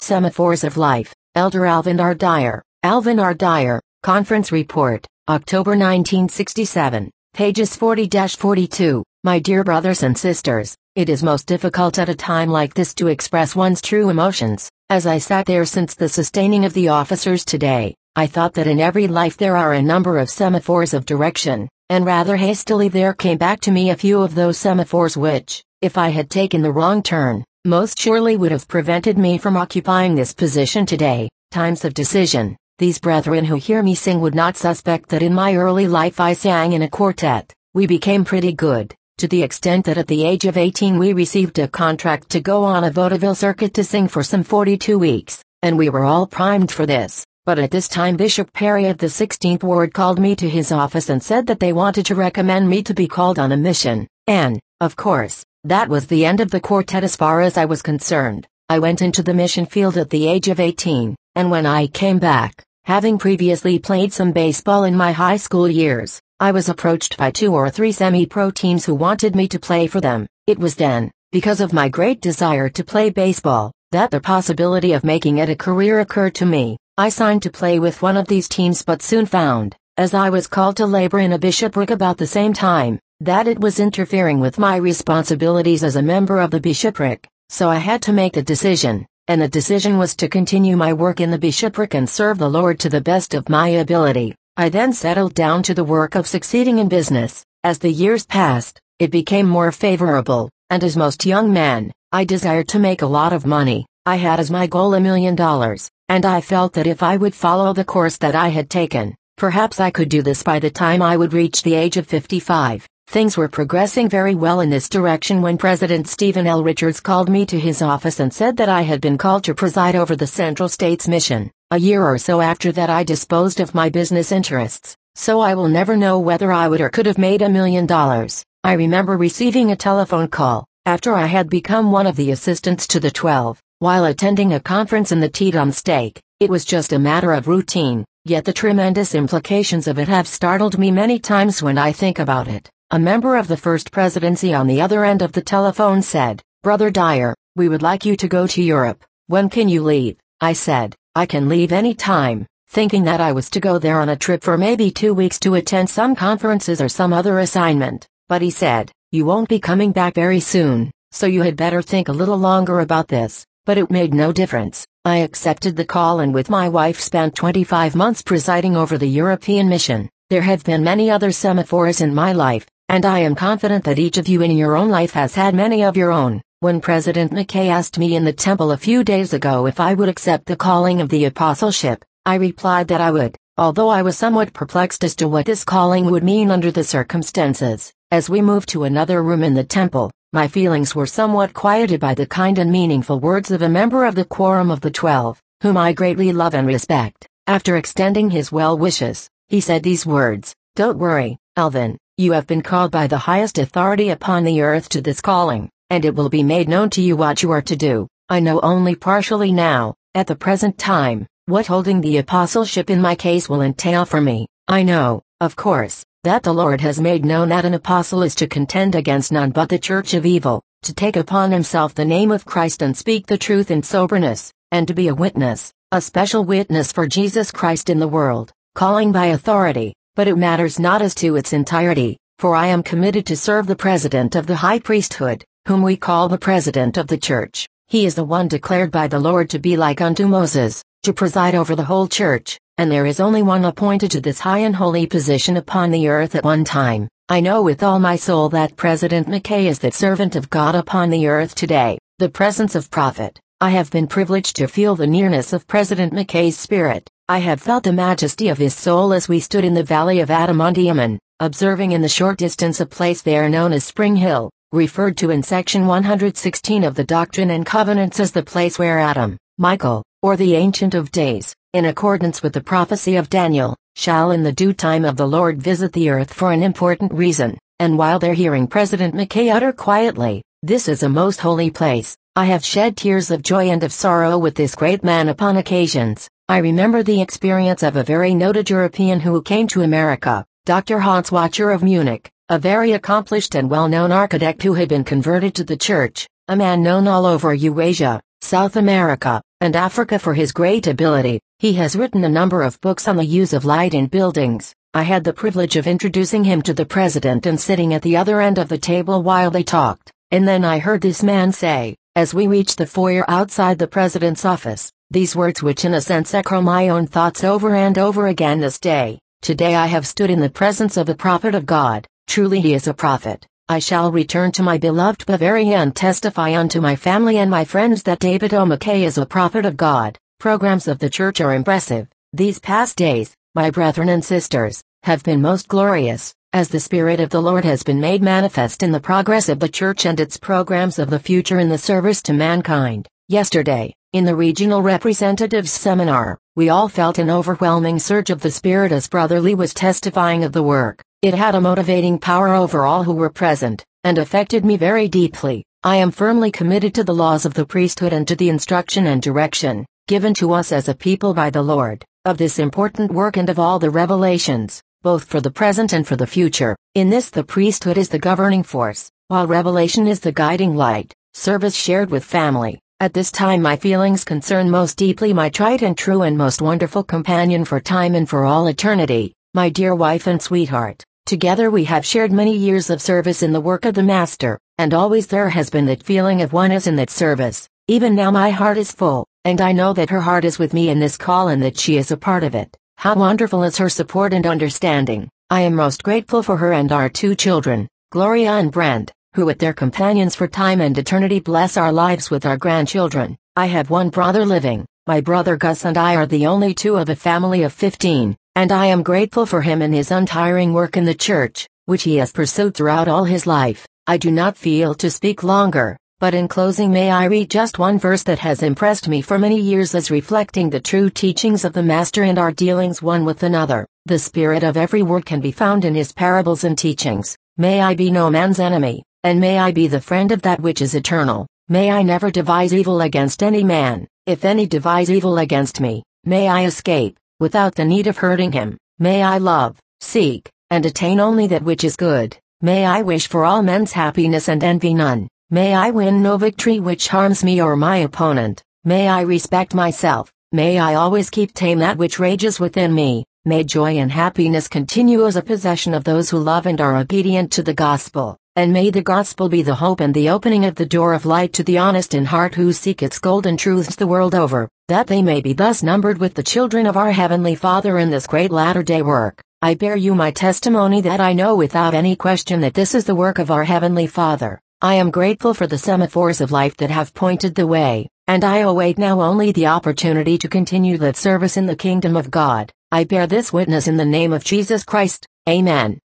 Semaphores of Life, Elder Alvin R. Dyer. Alvin R. Dyer, Conference Report, October 1967, pages 40-42. My dear brothers and sisters, it is most difficult at a time like this to express one's true emotions. As I sat there since the sustaining of the officers today, I thought that in every life there are a number of semaphores of direction, and rather hastily there came back to me a few of those semaphores which, if I had taken the wrong turn, most surely would have prevented me from occupying this position today. Times of decision. These brethren who hear me sing would not suspect that in my early life I sang in a quartet. We became pretty good, to the extent that at the age of 18 we received a contract to go on a vaudeville circuit to sing for some 42 weeks, and we were all primed for this. But at this time Bishop Perry of the 16th Ward called me to his office and said that they wanted to recommend me to be called on a mission, and, of course, that was the end of the quartet as far as I was concerned. I went into the mission field at the age of 18, and when I came back, having previously played some baseball in my high school years, I was approached by 2 or 3 semi-pro teams who wanted me to play for them. It was then, because of my great desire to play baseball, that the possibility of making it a career occurred to me. I signed to play with one of these teams but soon found, as I was called to labor in a bishopric about the same time, that it was interfering with my responsibilities as a member of the bishopric, so I had to make a decision, and the decision was to continue my work in the bishopric and serve the Lord to the best of my ability. I then settled down to the work of succeeding in business. As the years passed, it became more favorable, and as most young men, I desired to make a lot of money. I had as my goal $1 million, and I felt that if I would follow the course that I had taken, perhaps I could do this by the time I would reach the age of 55. Things were progressing very well in this direction when President Stephen L. Richards called me to his office and said that I had been called to preside over the Central States Mission. A year or so after that I disposed of my business interests, so I will never know whether I would or could have made $1 million. I remember receiving a telephone call, after I had become one of the assistants to the 12, while attending a conference in the Teton State. It was just a matter of routine, yet the tremendous implications of it have startled me many times when I think about it. A member of the First Presidency on the other end of the telephone said, "Brother Dyer, we would like you to go to Europe. When can you leave?" I said, "I can leave any time," thinking that I was to go there on a trip for maybe 2 weeks to attend some conferences or some other assignment. But he said, "You won't be coming back very soon, so you had better think a little longer about this." But it made no difference. I accepted the call and with my wife spent 25 months presiding over the European mission. There have been many other semaphores in my life, and I am confident that each of you in your own life has had many of your own. When President McKay asked me in the temple a few days ago if I would accept the calling of the apostleship, I replied that I would, although I was somewhat perplexed as to what this calling would mean under the circumstances. As we moved to another room in the temple, my feelings were somewhat quieted by the kind and meaningful words of a member of the Quorum of the 12, whom I greatly love and respect. After extending his well wishes, he said these words, "Don't worry, Alvin. You have been called by the highest authority upon the earth to this calling, and it will be made known to you what you are to do. I know only partially now, at the present time, what holding the apostleship in my case will entail for me. I know, of course, that the Lord has made known that an apostle is to contend against none but the church of evil, to take upon himself the name of Christ and speak the truth in soberness, and to be a witness, a special witness for Jesus Christ in the world, calling by authority. But it matters not as to its entirety, for I am committed to serve the President of the High Priesthood, whom we call the President of the Church. He is the one declared by the Lord to be like unto Moses, to preside over the whole Church, and there is only one appointed to this high and holy position upon the earth at one time. I know with all my soul that President McKay is that servant of God upon the earth today, the presence of prophet. I have been privileged to feel the nearness of President McKay's spirit. I have felt the majesty of his soul as we stood in the valley of Adamontium, observing in the short distance a place there known as Spring Hill, referred to in section 116 of the Doctrine and Covenants as the place where Adam, Michael, or the Ancient of Days, in accordance with the prophecy of Daniel, shall in the due time of the Lord visit the earth for an important reason. And while they're hearing President McKay utter quietly, "This is a most holy place," I have shed tears of joy and of sorrow with this great man upon occasions. I remember the experience of a very noted European who came to America, Dr. Hans Wachter of Munich, a very accomplished and well-known architect who had been converted to the church, a man known all over Eurasia, South America, and Africa for his great ability. He has written a number of books on the use of light in buildings. I had the privilege of introducing him to the president and sitting at the other end of the table while they talked, and then I heard this man say, as we reached the foyer outside the president's office, these words which in a sense echo my own thoughts over and over again this day. Today I have stood in the presence of a prophet of God. Truly he is a prophet. I shall return to my beloved Bavaria and testify unto my family and my friends that David O. McKay is a prophet of God. Programs of the church are impressive. These past days, my brethren and sisters, have been most glorious, as the Spirit of the Lord has been made manifest in the progress of the church and its programs of the future in the service to mankind. Yesterday, in the Regional Representatives Seminar, we all felt an overwhelming surge of the Spirit as Brother Lee was testifying of the work. It had a motivating power over all who were present, and affected me very deeply. I am firmly committed to the laws of the priesthood and to the instruction and direction, given to us as a people by the Lord, of this important work and of all the revelations, both for the present and for the future. In this the priesthood is the governing force, while revelation is the guiding light. Service shared with family. At this time my feelings concern most deeply my tried and true and most wonderful companion for time and for all eternity, my dear wife and sweetheart. Together we have shared many years of service in the work of the Master, and always there has been that feeling of oneness in that service. Even now my heart is full, and I know that her heart is with me in this call and that she is a part of it. How wonderful is her support and understanding. I am most grateful for her and our two children, Gloria and Brent, who with their companions for time and eternity bless our lives with our grandchildren. I have one brother living. My brother Gus and I are the only two of a family of 15, and I am grateful for him and his untiring work in the church, which he has pursued throughout all his life. I do not feel to speak longer, but in closing may I read just one verse that has impressed me for many years as reflecting the true teachings of the Master and our dealings one with another. The spirit of every word can be found in his parables and teachings. May I be no man's enemy, and may I be the friend of that which is eternal. May I never devise evil against any man. If any devise evil against me, may I escape, without the need of hurting him. May I love, seek, and attain only that which is good. May I wish for all men's happiness and envy none. May I win no victory which harms me or my opponent. May I respect myself. May I always keep tame that which rages within me. May joy and happiness continue as a possession of those who love and are obedient to the gospel. And may the gospel be the hope and the opening of the door of light to the honest in heart who seek its golden truths the world over, that they may be thus numbered with the children of our Heavenly Father in this great latter-day work. I bear you my testimony that I know without any question that this is the work of our Heavenly Father. I am grateful for the semaphores of life that have pointed the way, and I await now only the opportunity to continue that service in the kingdom of God. I bear this witness in the name of Jesus Christ. Amen.